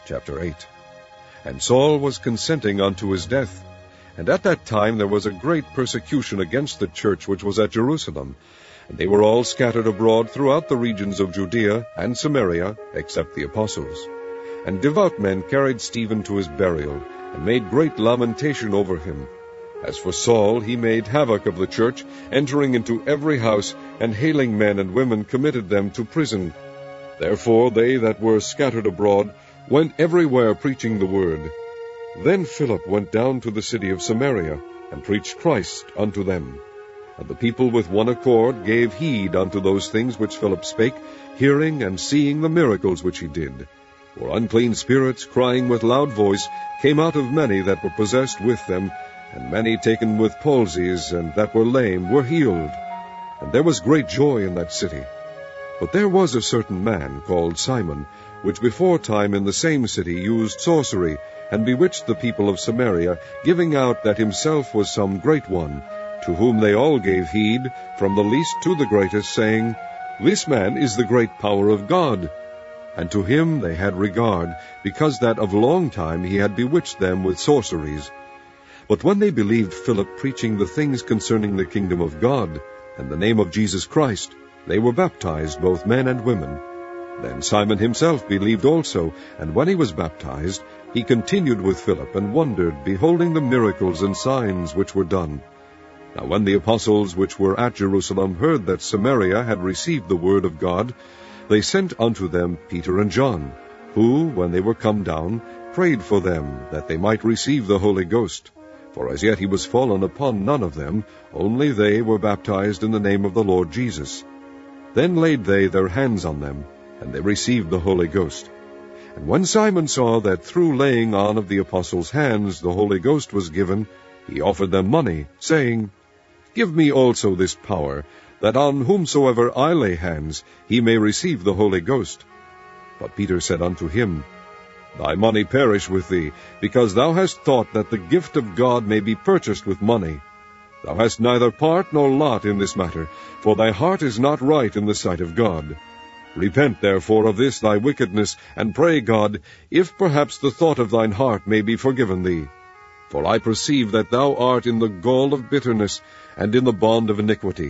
Chapter 8. And Saul was consenting unto his death. And at that time there was a great persecution against the church which was at Jerusalem, and they were all scattered abroad throughout the regions of Judea and Samaria, except the apostles. And devout men carried Stephen to his burial, and made great lamentation over him. As for Saul, he made havoc of the church, entering into every house, and hailing men and women committed them to prison. Therefore they that were scattered abroad went everywhere preaching the word. Then Philip went down to the city of Samaria, and preached Christ unto them. And the people with one accord gave heed unto those things which Philip spake, hearing and seeing the miracles which he did. For unclean spirits, crying with loud voice, came out of many that were possessed with them, and many taken with palsies, and that were lame, were healed. And there was great joy in that city. But there was a certain man called Simon, which before time in the same city used sorcery, and bewitched the people of Samaria, giving out that himself was some great one, to whom they all gave heed, from the least to the greatest, saying, This man is the great power of God. And to him they had regard, because that of long time he had bewitched them with sorceries. But when they believed Philip preaching the things concerning the kingdom of God, and the name of Jesus Christ, they were baptized, both men and women. Then Simon himself believed also, and when he was baptized, he continued with Philip, and wondered, beholding the miracles and signs which were done. Now when the apostles which were at Jerusalem heard that Samaria had received the word of God, they sent unto them Peter and John, who, when they were come down, prayed for them, that they might receive the Holy Ghost. For as yet he was fallen upon none of them, only they were baptized in the name of the Lord Jesus. Then laid they their hands on them, and they received the Holy Ghost. And when Simon saw that through laying on of the apostles' hands the Holy Ghost was given, he offered them money, saying, Give me also this power, that on whomsoever I lay hands, he may receive the Holy Ghost. But Peter said unto him, Thy money perish with thee, because thou hast thought that the gift of God may be purchased with money. Thou hast neither part nor lot in this matter, for thy heart is not right in the sight of God. Repent therefore of this thy wickedness, and pray God, if perhaps the thought of thine heart may be forgiven thee. For I perceive that thou art in the gall of bitterness, and in the bond of iniquity.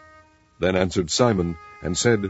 Then answered Simon, and said,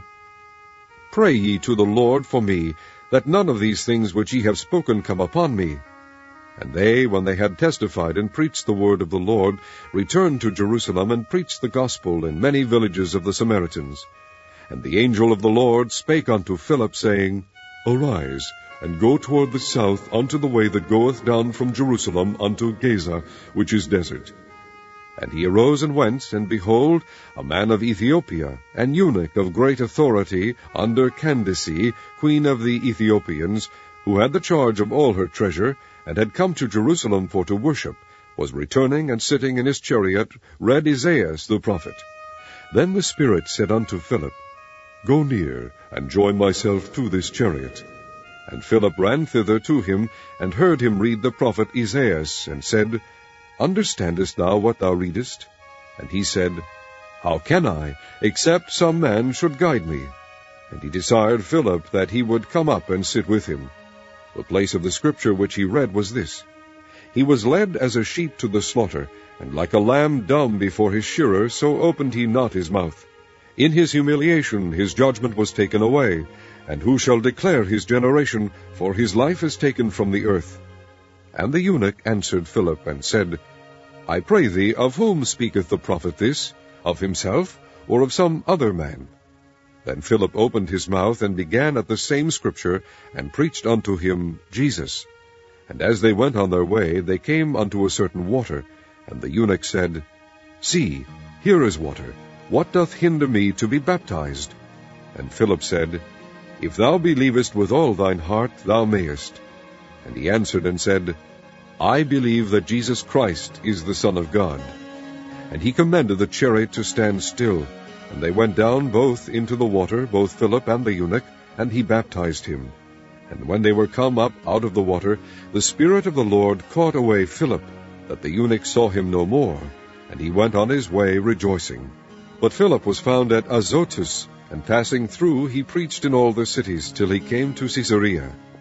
Pray ye to the Lord for me, that none of these things which ye have spoken come upon me. And they, when they had testified and preached the word of the Lord, returned to Jerusalem, and preached the gospel in many villages of the Samaritans. And the angel of the Lord spake unto Philip, saying, Arise, and go toward the south unto the way that goeth down from Jerusalem unto Gaza, which is desert. And he arose and went, and behold, a man of Ethiopia, an eunuch of great authority, under Candace, queen of the Ethiopians, who had the charge of all her treasure, and had come to Jerusalem for to worship, was returning, and sitting in his chariot, read Isaiah the prophet. Then the Spirit said unto Philip, Go near, and join myself to this chariot. And Philip ran thither to him, and heard him read the prophet Isaiah, and said, Understandest thou what thou readest? And he said, How can I, except some man should guide me? And he desired Philip that he would come up and sit with him. The place of the scripture which he read was this: He was led as a sheep to the slaughter, and like a lamb dumb before his shearer, so opened he not his mouth. In his humiliation his judgment was taken away. And who shall declare his generation? For his life is taken from the earth. And the eunuch answered Philip, and said, I pray thee, of whom speaketh the prophet this? Of himself, or of some other man? Then Philip opened his mouth, and began at the same scripture, and preached unto him Jesus. And as they went on their way, they came unto a certain water. And the eunuch said, See, here is water. What doth hinder me to be baptized? And Philip said, If thou believest with all thine heart, thou mayest. And he answered and said, I believe that Jesus Christ is the Son of God. And he commanded the chariot to stand still. And they went down both into the water, both Philip and the eunuch, and he baptized him. And when they were come up out of the water, the Spirit of the Lord caught away Philip, that the eunuch saw him no more, and he went on his way rejoicing. But Philip was found at Azotus, and passing through he preached in all the cities, till he came to Caesarea.